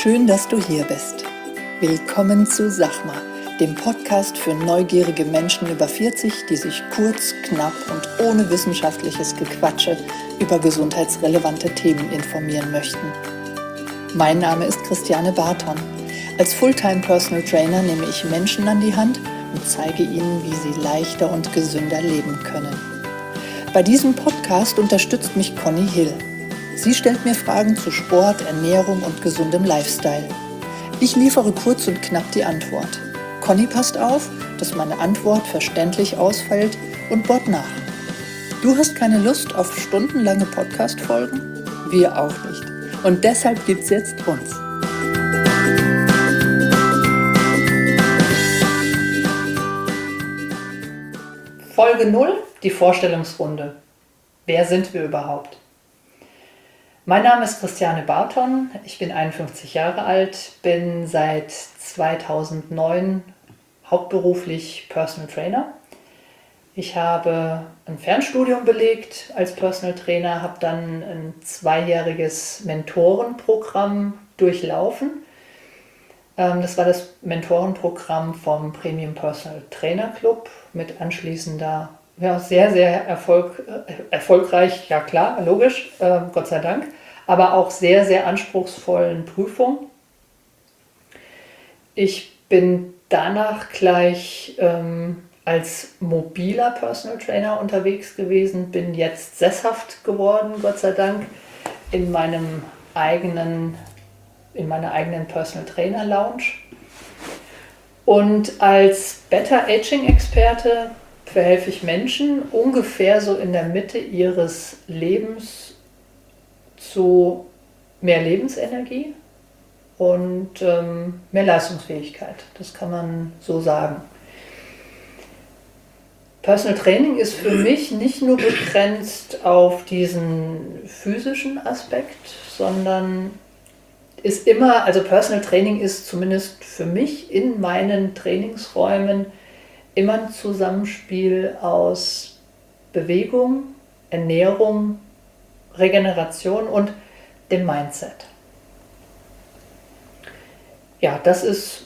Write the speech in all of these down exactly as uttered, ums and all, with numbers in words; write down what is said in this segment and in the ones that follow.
Schön, dass du hier bist. Willkommen zu Sachma, dem Podcast für neugierige Menschen über vierzig, die sich kurz, knapp und ohne wissenschaftliches Gequatsche über gesundheitsrelevante Themen informieren möchten. Mein Name ist Christiane Barton. Als Fulltime Personal Trainer nehme ich Menschen an die Hand und zeige ihnen, wie sie leichter und gesünder leben können. Bei diesem Podcast unterstützt mich Conny Hill. Sie stellt mir Fragen zu Sport, Ernährung und gesundem Lifestyle. Ich liefere kurz und knapp die Antwort. Conny passt auf, dass meine Antwort verständlich ausfällt und bohrt nach. Du hast keine Lust auf stundenlange Podcast-Folgen? Wir auch nicht. Und deshalb gibt's jetzt uns. Folge null, die Vorstellungsrunde. Wer sind wir überhaupt? Mein Name ist Christiane Barton, ich bin einundfünfzig Jahre alt, bin seit zweitausendneun hauptberuflich Personal Trainer. Ich habe ein Fernstudium belegt als Personal Trainer, habe dann ein zweijähriges Mentorenprogramm durchlaufen. Das war das Mentorenprogramm vom Premium Personal Trainer Club mit anschließender, ja, sehr, sehr Erfolg, erfolgreich, ja klar, logisch, äh, Gott sei Dank, aber auch sehr, sehr anspruchsvollen Prüfungen. Ich bin danach gleich ähm, als mobiler Personal Trainer unterwegs gewesen, bin jetzt sesshaft geworden, Gott sei Dank, in meinem eigenen, in meiner eigenen Personal Trainer Lounge. Und als Better Aging Experte verhelfe ich Menschen ungefähr so in der Mitte ihres Lebens zu mehr Lebensenergie und ähm, mehr Leistungsfähigkeit. Das kann man so sagen. Personal Training ist für mich nicht nur begrenzt auf diesen physischen Aspekt, sondern ist immer, also Personal Training ist zumindest für mich in meinen Trainingsräumen immer ein Zusammenspiel aus Bewegung, Ernährung, Regeneration und dem Mindset. Ja, das ist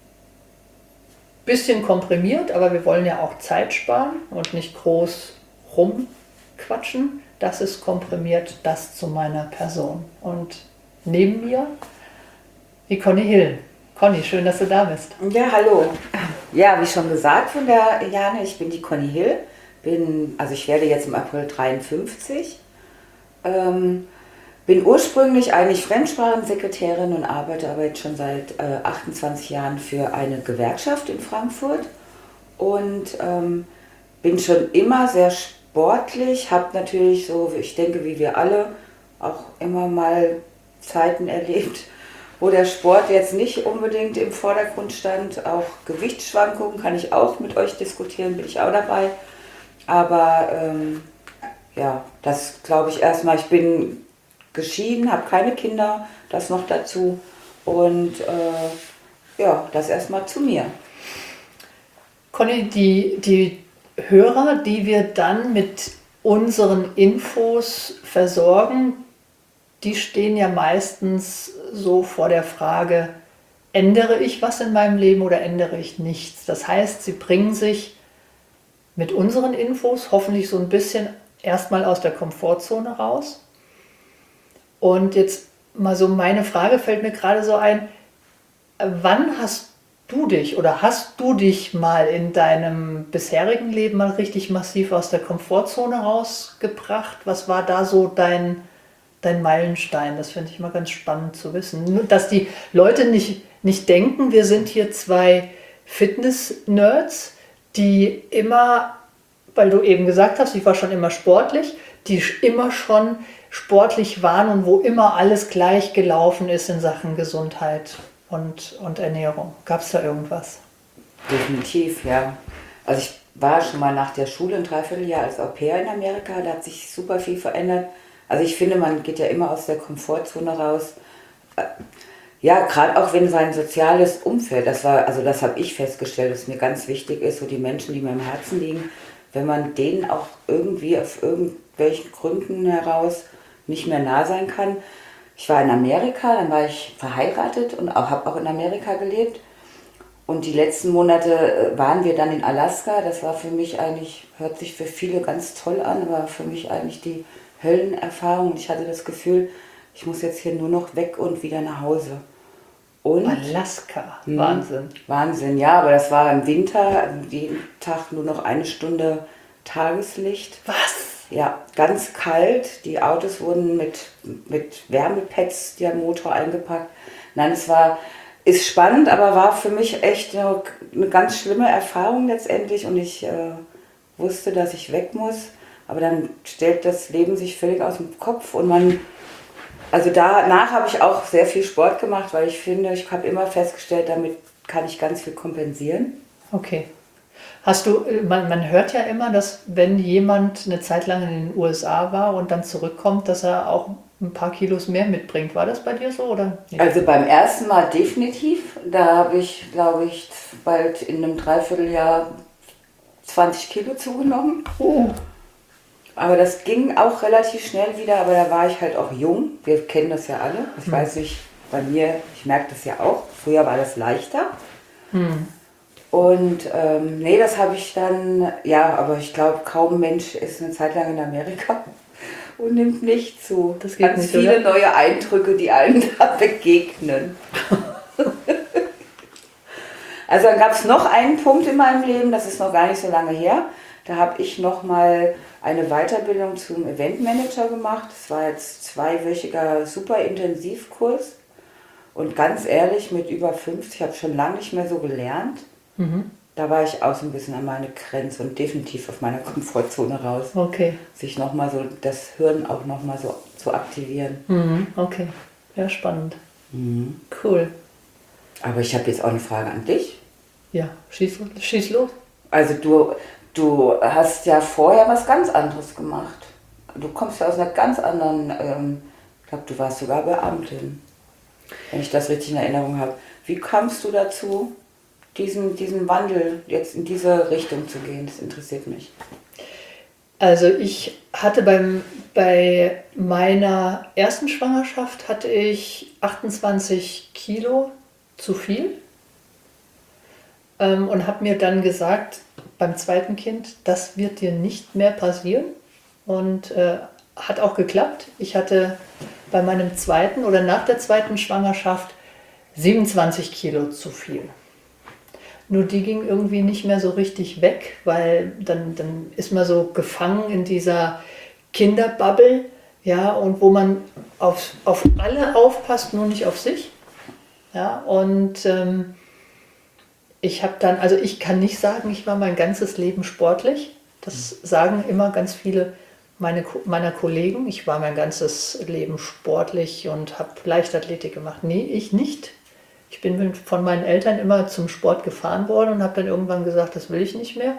ein bisschen komprimiert, aber wir wollen ja auch Zeit sparen und nicht groß rumquatschen. Das ist komprimiert, das zu meiner Person. Und neben mir die Conny Hill. Conny, schön, dass du da bist. Ja, hallo. Ja, wie schon gesagt von der Jane, ich bin die Conny Hill. Bin, also ich werde jetzt im April dreiundfünfzig. Ähm, bin ursprünglich eigentlich Fremdsprachensekretärin und arbeite aber jetzt schon seit äh, achtundzwanzig Jahren für eine Gewerkschaft in Frankfurt. Und ähm, bin schon immer sehr sportlich, habe natürlich so, ich denke wie wir alle, auch immer mal Zeiten erlebt, wo der Sport jetzt nicht unbedingt im Vordergrund stand. Auch Gewichtsschwankungen kann ich auch mit euch diskutieren, bin ich auch dabei. Aber ähm, ja, das glaube ich erstmal. Ich bin geschieden, habe keine Kinder, das noch dazu. Und äh, ja, das erstmal zu mir. Conny, die, die Hörer, die wir dann mit unseren Infos versorgen, die stehen ja meistens so vor der Frage, ändere ich was in meinem Leben oder ändere ich nichts? Das heißt, sie bringen sich mit unseren Infos hoffentlich so ein bisschen erstmal aus der Komfortzone raus. Und jetzt mal so meine Frage fällt mir gerade so ein, wann hast du dich oder hast du dich mal in deinem bisherigen Leben mal richtig massiv aus der Komfortzone rausgebracht? Was war da so dein Dein Meilenstein? Das finde ich immer ganz spannend zu wissen. Nur, dass die Leute nicht, nicht denken, wir sind hier zwei Fitness-Nerds, die immer, weil du eben gesagt hast, ich war schon immer sportlich, die immer schon sportlich waren und wo immer alles gleich gelaufen ist in Sachen Gesundheit und, und Ernährung. Gab es da irgendwas? Definitiv, ja. Also ich war schon mal nach der Schule ein Dreivierteljahr als Au-pair in Amerika, da hat sich super viel verändert. Also ich finde, man geht ja immer aus der Komfortzone raus. Ja, gerade auch wenn sein soziales Umfeld, das war, also das habe ich festgestellt, dass mir ganz wichtig ist, so die Menschen, die mir im Herzen liegen, wenn man denen auch irgendwie auf irgendwelchen Gründen heraus nicht mehr nah sein kann, Ich war in Amerika, dann war ich verheiratet und auch, habe auch in Amerika gelebt. Und die letzten Monate waren wir dann in Alaska. Das war für mich eigentlich, hört sich für viele ganz toll an, aber für mich eigentlich die Höllenerfahrung. Ich hatte das Gefühl, ich muss jetzt hier nur noch weg und wieder nach Hause. Und Alaska, mh, Wahnsinn. Wahnsinn, ja, aber das war im Winter, jeden Tag nur noch eine Stunde Tageslicht. Was? Ja, ganz kalt. Die Autos wurden mit, mit Wärmepads, der Motor eingepackt. Nein, es war, ist spannend, aber war für mich echt eine, eine ganz schlimme Erfahrung letztendlich. Und ich äh, wusste, dass ich weg muss. Aber dann stellt das Leben sich völlig aus dem Kopf. Und man, also danach habe ich auch sehr viel Sport gemacht, weil ich finde, ich habe immer festgestellt, damit kann ich ganz viel kompensieren. Okay. Hast du, man, man hört ja immer, dass wenn jemand eine Zeit lang in den U S A war und dann zurückkommt, dass er auch ein paar Kilos mehr mitbringt. War das bei dir so oder nicht? Also beim ersten Mal definitiv. Da habe ich, glaube ich, bald in einem Dreivierteljahr zwanzig Kilo zugenommen. Oh. Aber das ging auch relativ schnell wieder, aber da war ich halt auch jung. Wir kennen das ja alle. Ich Hm. weiß nicht, bei mir, ich merke das ja auch. Früher war das leichter. Hm. Und ähm, nee, das habe ich dann, ja, aber ich glaube, kaum Mensch ist eine Zeit lang in Amerika und nimmt nicht zu. Das geht Ganz nicht, viele oder? neue Eindrücke, die einem da begegnen. Also dann gab es noch einen Punkt in meinem Leben, das ist noch gar nicht so lange her. Da habe ich noch mal eine Weiterbildung zum Eventmanager gemacht. Das war jetzt zweiwöchiger super Intensivkurs. Und ganz ehrlich, mit über fünfzig, ich habe schon lange nicht mehr so gelernt. Mhm. Da war ich auch so ein bisschen an meine Grenze und definitiv auf meiner Komfortzone raus. Okay. Sich nochmal so, das Hirn auch nochmal so zu aktivieren. Mhm. Okay. Ja, spannend. Mhm. Cool. Aber ich habe jetzt auch eine Frage an dich. Ja, schieß, schieß los. Also du, du hast ja vorher was ganz anderes gemacht. Du kommst ja aus einer ganz anderen, ähm, ich glaube, du warst sogar Beamtin, wenn ich das richtig in Erinnerung habe. Wie kamst du dazu, diesen, diesen Wandel jetzt in diese Richtung zu gehen? Das interessiert mich. Also ich hatte beim, bei meiner ersten Schwangerschaft hatte ich achtundzwanzig Kilo zu viel ähm, und habe mir dann gesagt, beim zweiten Kind, das wird dir nicht mehr passieren. Und äh, hat auch geklappt. Ich hatte bei meinem zweiten oder nach der zweiten Schwangerschaft siebenundzwanzig Kilo zu viel. Nur die ging irgendwie nicht mehr so richtig weg, weil dann, dann ist man so gefangen in dieser Kinderbubble, ja, und wo man auf, auf alle aufpasst, nur nicht auf sich. Ja, und ähm, ich habe dann, also ich kann nicht sagen, ich war mein ganzes Leben sportlich. Das sagen immer ganz viele meine, meiner Kollegen. Ich war mein ganzes Leben sportlich und habe Leichtathletik gemacht. Nee, ich nicht. Ich bin von meinen Eltern immer zum Sport gefahren worden und habe dann irgendwann gesagt, das will ich nicht mehr.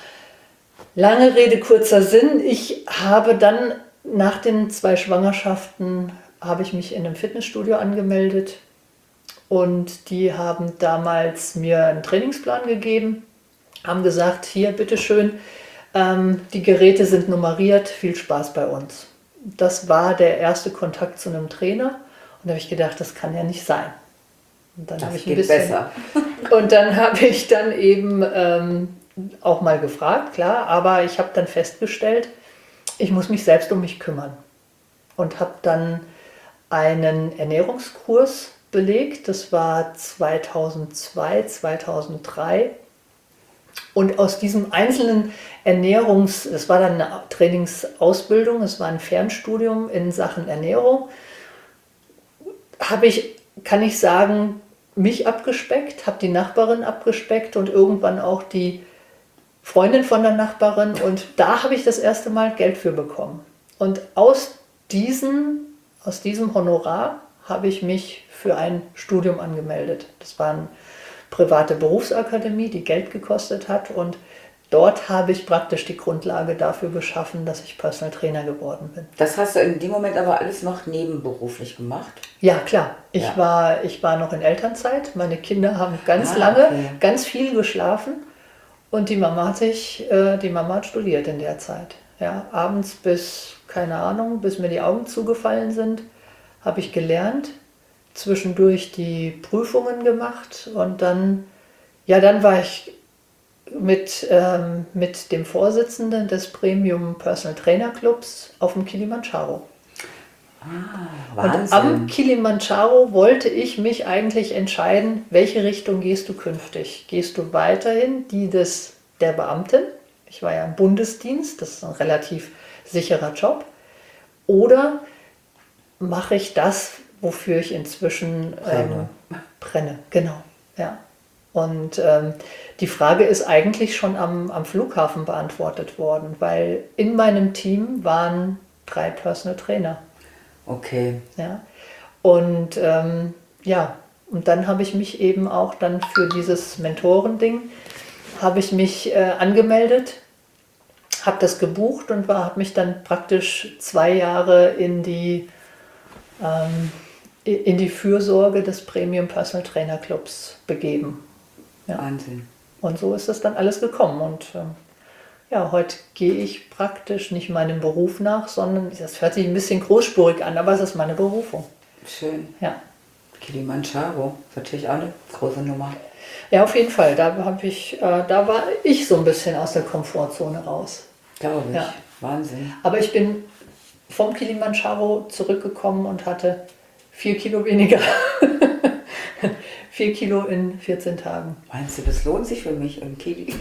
Lange Rede, kurzer Sinn. Ich habe dann nach den zwei Schwangerschaften, habe ich mich in einem Fitnessstudio angemeldet und die haben damals mir einen Trainingsplan gegeben, haben gesagt, hier, bitteschön, ähm, die Geräte sind nummeriert, viel Spaß bei uns. Das war der erste Kontakt zu einem Trainer und da habe ich gedacht, das kann ja nicht sein. Und dann habe ich ein bisschen besser. Und dann habe ich dann eben ähm, auch mal gefragt, klar, aber ich habe dann festgestellt, ich muss mich selbst um mich kümmern. Und habe dann einen Ernährungskurs belegt, das war zweitausendzwei, zweitausenddrei. Und aus diesem einzelnen Ernährungs-, das war dann eine Trainingsausbildung, es war ein Fernstudium in Sachen Ernährung, habe ich, kann ich sagen, mich abgespeckt, habe die Nachbarin abgespeckt und irgendwann auch die Freundin von der Nachbarin und da habe ich das erste Mal Geld für bekommen. Und aus, diesen, aus diesem Honorar habe ich mich für ein Studium angemeldet. Das war eine private Berufsakademie, die Geld gekostet hat und dort habe ich praktisch die Grundlage dafür geschaffen, dass ich Personal Trainer geworden bin. Das hast du in dem Moment aber alles noch nebenberuflich gemacht? Ja, klar. Ich, Ja. war, ich war noch in Elternzeit. Meine Kinder haben ganz Ah, lange, okay. ganz viel geschlafen. Und die Mama hat sich, äh, die Mama hat studiert in der Zeit. Ja, abends bis, keine Ahnung, bis mir die Augen zugefallen sind, habe ich gelernt, zwischendurch die Prüfungen gemacht und dann, ja, dann war ich mit, ähm, mit dem Vorsitzenden des Premium Personal Trainer Clubs auf dem Kilimanjaro. Ah, Und Wahnsinn. am Kilimanjaro wollte ich mich eigentlich entscheiden, welche Richtung gehst du künftig? Gehst du weiterhin die des, der Beamtin? Ich war ja im Bundesdienst, das ist ein relativ sicherer Job. Oder mache ich das, wofür ich inzwischen Brenne. ähm, brenne? Genau, ja. Und ähm, die Frage ist eigentlich schon am, am Flughafen beantwortet worden, weil in meinem Team waren drei Personal Trainer. Okay. Ja. Und ähm, ja, und dann habe ich mich eben auch dann für dieses Mentorending, habe ich mich äh, angemeldet, habe das gebucht und habe mich dann praktisch zwei Jahre in die, ähm, in die Fürsorge des Premium Personal Trainer Clubs begeben. Ja. Wahnsinn. Und so ist das dann alles gekommen. Und ähm, ja, heute gehe ich praktisch nicht meinem Beruf nach, sondern das hört sich ein bisschen großspurig an, aber es ist meine Berufung. Schön. Ja. Kilimanjaro ist natürlich auch eine große Nummer. Ja, auf jeden Fall. Da habe ich, äh, da war ich so ein bisschen aus der Komfortzone raus. Glaube ich. Ja. Wahnsinn. Aber ich bin vom Kilimanjaro zurückgekommen und hatte vier Kilo weniger. Vier Kilo in vierzehn Tagen. Meinst du, das lohnt sich für mich im Kili?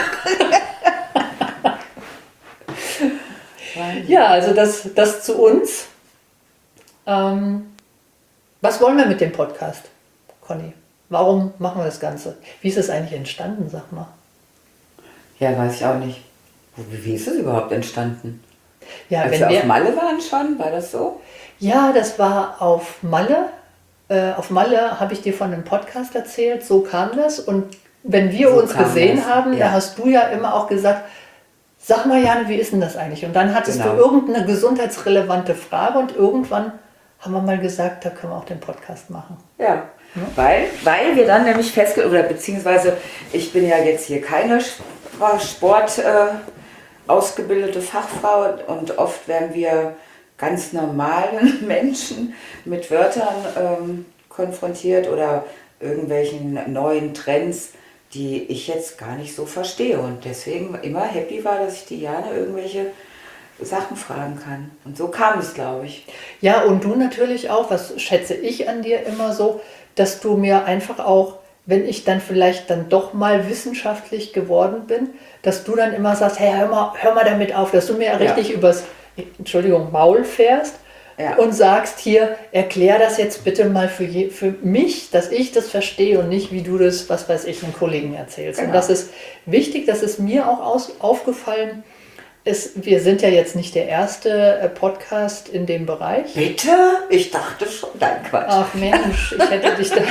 Ja, also das, das zu uns. Ähm, was wollen wir mit dem Podcast, Conny? Warum machen wir das Ganze? Wie ist es eigentlich entstanden, sag mal? Ja, weiß ich auch nicht. Wie, wie ist es überhaupt entstanden? Ja, Als wenn wir wir, auf Malle waren schon, war das so? ja, das war auf Malle. Äh, auf Malle habe ich dir von einem Podcast erzählt, so kam das. Und wenn wir So uns kam gesehen das, haben, ja. da hast du ja immer auch gesagt, sag mal, Jane, wie ist denn das eigentlich? Und dann hattest Genau. du irgendeine gesundheitsrelevante Frage und irgendwann haben wir mal gesagt, da können wir auch den Podcast machen. Ja, weil, weil wir dann nämlich festgestellt, oder beziehungsweise ich bin ja jetzt hier keine Sport äh, ausgebildete Fachfrau und oft werden wir ganz normalen Menschen mit Wörtern ähm, konfrontiert oder irgendwelchen neuen Trends, die ich jetzt gar nicht so verstehe und deswegen immer happy war, dass ich die Jane irgendwelche Sachen fragen kann. Und so kam es, glaube ich. Ja, und du natürlich auch, was schätze ich an dir immer so, dass du mir einfach auch, wenn ich dann vielleicht dann doch mal wissenschaftlich geworden bin, dass du dann immer sagst, hey, hör mal, hör mal damit auf, dass du mir Ja. richtig übers, Entschuldigung, Maul fährst Ja. und sagst hier, erklär das jetzt bitte mal für, je, für mich, dass ich das verstehe und nicht, wie du das, was weiß ich, einem Kollegen erzählst. Genau. Und das ist wichtig, das ist mir auch aus, aufgefallen. Ist, wir sind ja jetzt nicht der erste äh, Podcast in dem Bereich. Bitte? Ich dachte schon, nein, Quatsch. Ach Mensch, ich hätte dich da...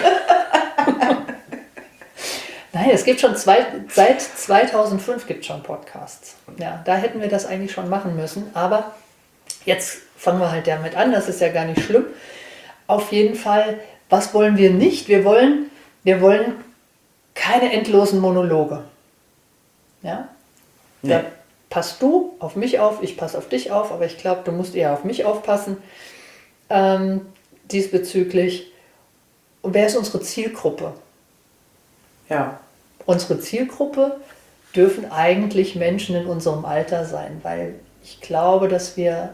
Nein, es gibt schon zwei, seit zweitausendfünf gibt es schon Podcasts. Ja, da hätten wir das eigentlich schon machen müssen. Aber jetzt fangen wir halt damit an, das ist ja gar nicht schlimm. Auf jeden Fall, was wollen wir nicht? Wir wollen, wir wollen keine endlosen Monologe. Ja? Da Nee. passt du auf mich auf, ich passe auf dich auf, aber ich glaube, du musst eher auf mich aufpassen ähm, diesbezüglich. Und wer ist unsere Zielgruppe? Ja. Unsere Zielgruppe dürfen eigentlich Menschen in unserem Alter sein, weil ich glaube, dass wir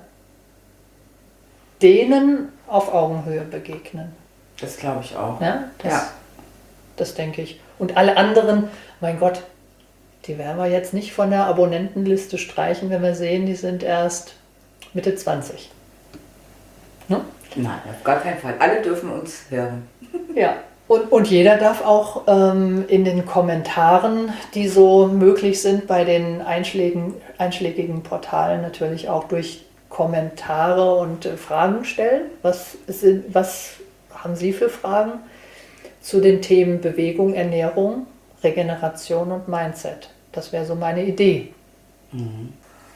denen auf Augenhöhe begegnen. Das glaube ich auch. Ja, das, Ja. das denke ich. Und alle anderen, mein Gott, die werden wir jetzt nicht von der Abonnentenliste streichen, wenn wir sehen, die sind erst Mitte zwanzig. Ne? Nein, auf gar keinen Fall. Alle dürfen uns hören. Ja. Und, und jeder darf auch ähm, in den Kommentaren, die so möglich sind bei den einschlägigen, einschlägigen Portalen, natürlich auch durch Kommentare und äh, Fragen stellen. Was, sind, was haben Sie für Fragen zu den Themen Bewegung, Ernährung, Regeneration und Mindset? Das wäre so meine Idee. Mhm.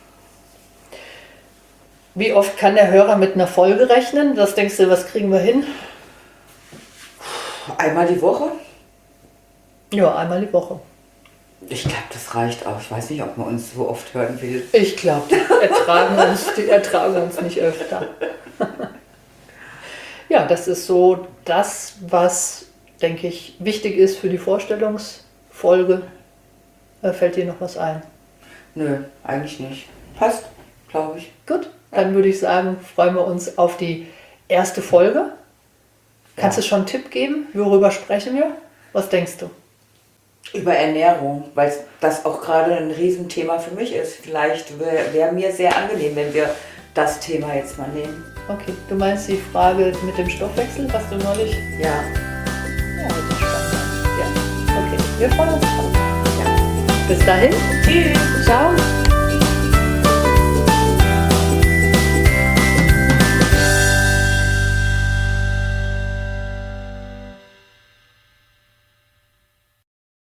Wie oft kann der Hörer mit einer Folge rechnen? Was denkst du, was kriegen wir hin? Einmal die Woche? Ja, einmal die Woche. Ich glaube, das reicht auch. Ich weiß nicht, ob man uns so oft hören will. Ich glaube, die ertragen uns, die ertragen uns nicht öfter. Ja, das ist so das, was, denke ich, wichtig ist für die Vorstellungsfolge. Äh, fällt dir noch was ein? Nö, eigentlich nicht. Passt, glaube ich. Gut, dann würde ich sagen, freuen wir uns auf die erste Folge. Kannst Ja. du schon einen Tipp geben? Worüber sprechen wir? Was denkst du? Über Ernährung, weil das auch gerade ein Riesenthema für mich ist. Vielleicht wäre wär mir sehr angenehm, wenn wir das Thema jetzt mal nehmen. Okay, du meinst die Frage mit dem Stoffwechsel, was du neulich... Ja. Ja, das ist spannend. Ja, okay, wir freuen uns drauf. Ja. Bis dahin. Tschüss. Ciao.